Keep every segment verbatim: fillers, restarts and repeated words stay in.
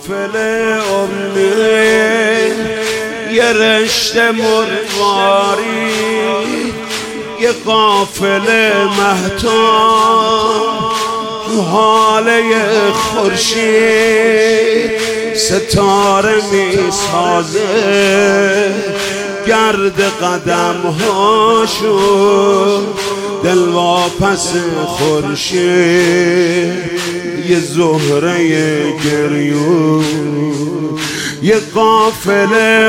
قافله امید، یه رشته مرواری، یه قافله مهتاب تو حاله خورشید ستاره می سازه، گرد قدم هاشو دل واپس خورشید، یه زهره گریون، یه قافله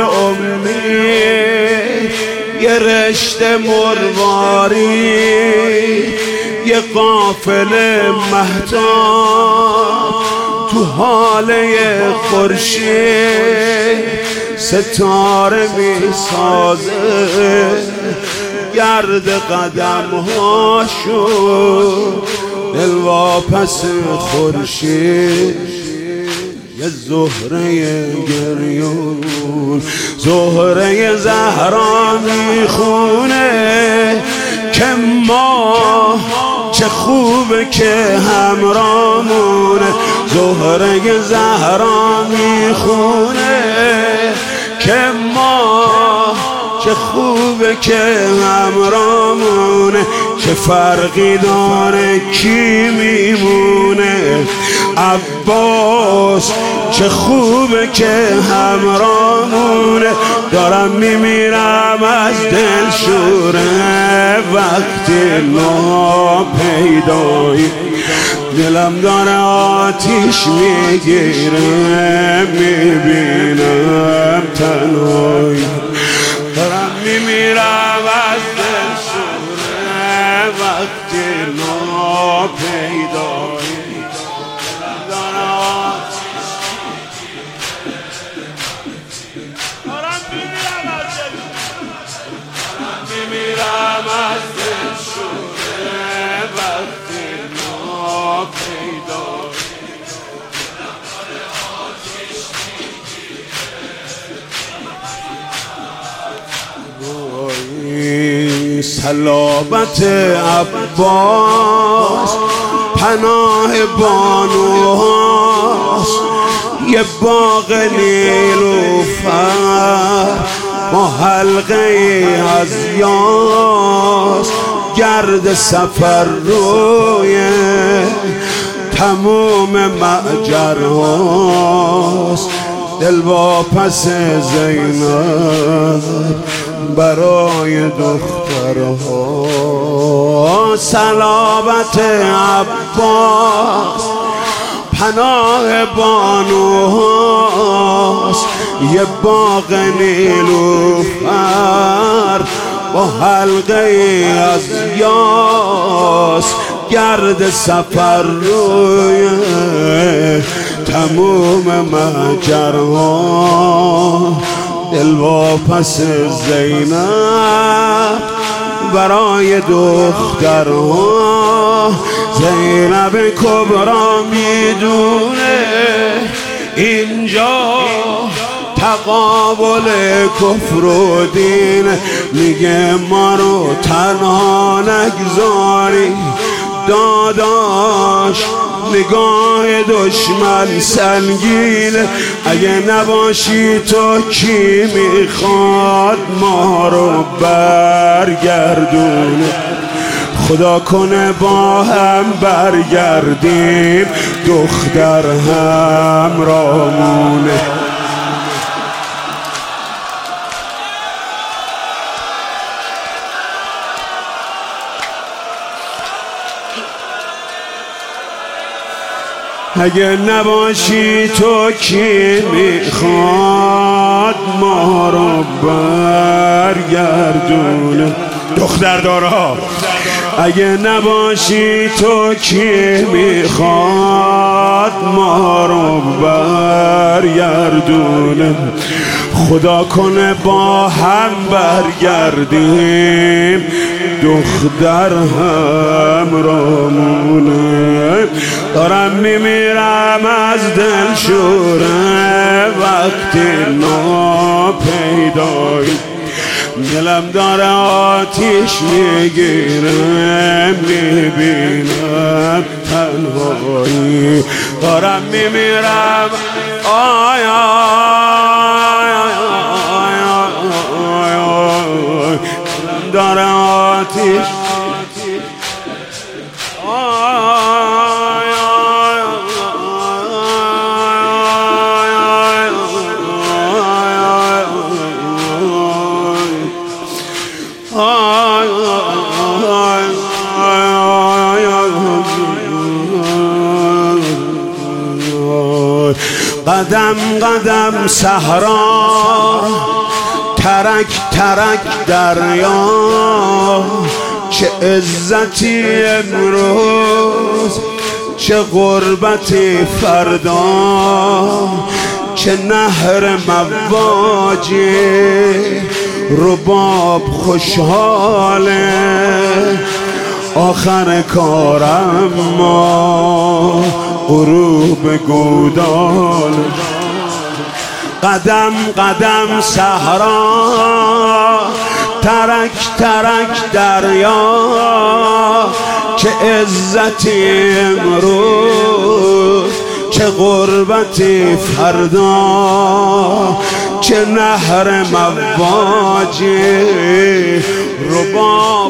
امید، یه رشته مرواری، یه قافله مهتاب تو حاله خورشید ستاره می سازه، گرد قدم هاشو دل واپس خورشید، یه زهره گریون، زهره زهرا میخونه که ما چه خوبه که همرامونه، زهره زهرا میخونه که ما چه خوبه که همرامونه، چه فرقی داره کی میمونه، عباس چه خوبه که همرامونه، دارم میمیرم از دل شوره وقتی ناپیدایی، دلم داره آتیش میگیره میبینم تنهایی، دارم میمیرم از دل شوره وقتی ناپیدایی، دلم داره آتیش دارم میمیرم از دل دارم میمیرم از دل شوره وقتی ناپیدایی، صلابت عباس پناه بانوهاست، یه باغ نیلوفر با حلقه از یاس، گرد سفر روی تموم معجرهاست، دل واپس زینب برای دخترها، صلابت عباس پناه بانوهاست، یه باغ نیلوفر با حلقه از یاس، گرد سفر روی تموم مهجرها، دل واپس زینب برای دخترها، زینب کبرا میدونه اینجا تقابل کفر و دین، میگه ما رو تنها نگذاری داداش، نگاه دشمن سنگینه، اگه نباشی تو کی میخواد ما رو برگردونه، خدا کنه با هم برگردیم دختر همرامونه. اگه نباشی تو کی میخواد ما رو برگردونه، دختردارها اگه نباشی تو کی میخواد ما رو برگردونه، خدا کنه با هم برگردیم دختر همرامونه. دارم میمیرم از دل شوره وقتی ناپیدایی، دلم داره آتیش میگیره، میبینم تنهایی دارم میمیرم. آی آی آی آی آی دلم داره آتیش قدم قدم صحرا، ترک ترک دریا، چه عزتی امروز، چه غربتی فردا، چه نهر مواجی رباب خوشحاله، آخر کارم ما غروب گودال. قدم قدم صحرا، ترک ترک دریا، چه عزتی امروز، چه غربتی فردا، چه نهر مواجی رباب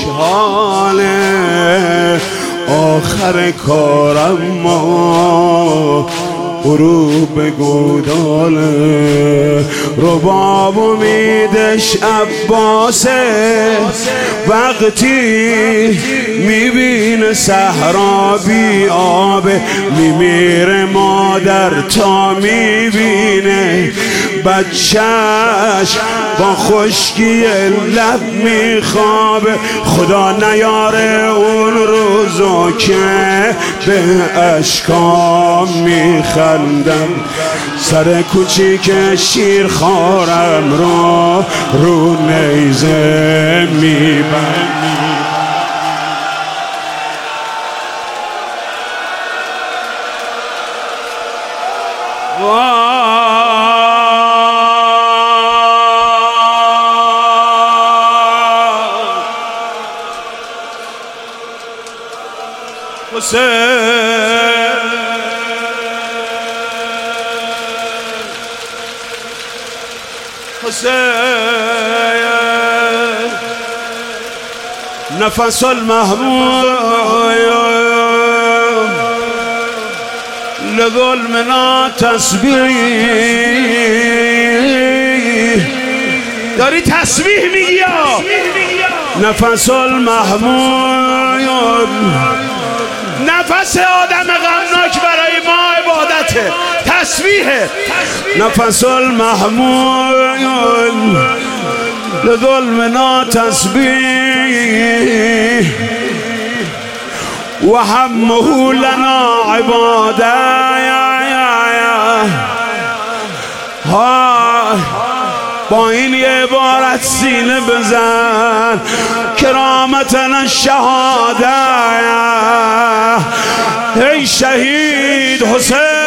خوشحاله، آخر کارم ما غروب گوداله. رباب امیدش عباسه، وقتی میبینه صحرا بی آبه، میمیره مادر تا میبینه بچهش با خشکی لب میخوابه. خدا نیاره اون روزو که به اشکام میخندم، سر کوچیک شیرخوارم رو رو نیزه میبندم. نفس المحمود لظلمنا تسبیح. داری تسبیح میگی یا نفس المحمود، نفس آدم غمناک برای ما عبادته، تسبیحه. نفس المحمود لظلمنا تسبیح، و همه لنا عباده. با این یه عبارت سینه بزن، کرامتنا شهاده. ای شهید حسین